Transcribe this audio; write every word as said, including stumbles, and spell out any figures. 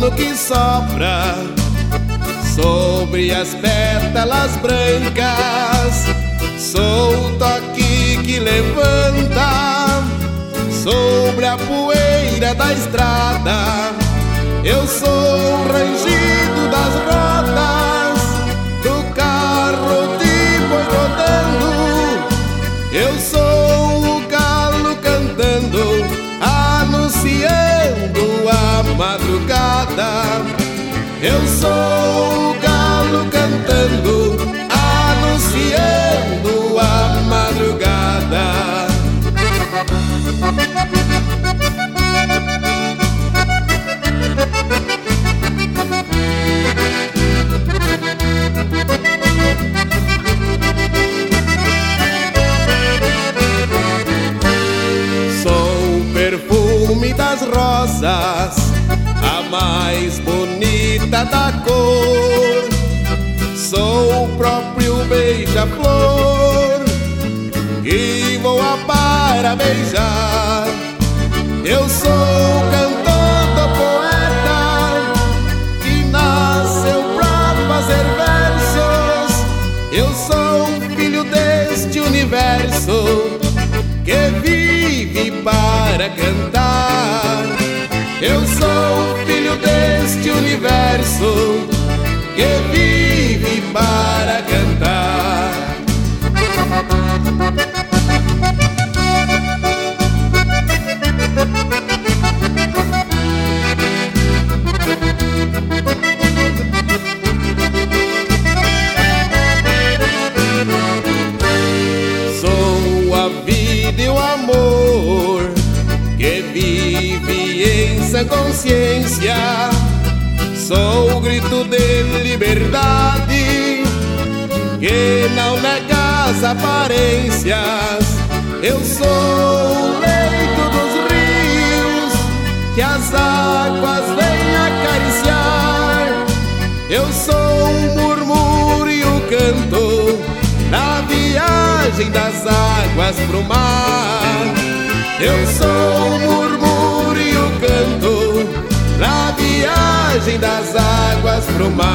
vento que sopra sobre as pétalas brancas, sou o toque que levanta sobre a poeira da estrada. Eu sou o rangido das rodas do carro de boi rodando. Eu sou o galo cantando, anunciando a madrugada. Eu sou o galo cantando, anunciando a madrugada. Sou o perfume das rosas, a mais bonita da cor. Sou o próprio beija-flor que voa para beijar. Eu sou o cantor do poeta que nasceu pra fazer versos. Eu sou o filho deste universo que vive para cantar. Eu sou o filho deste universo que vive para cantar. Sou a vida e o amor que vive em sã consciência. Sou o grito de liberdade que não nega as aparências. Eu sou o leito dos rios que as águas vêm acariciar. Eu sou o murmúrio e o canto na viagem das águas pro mar. Eu sou o murmúrio e o canto na viagem das águas pro mar.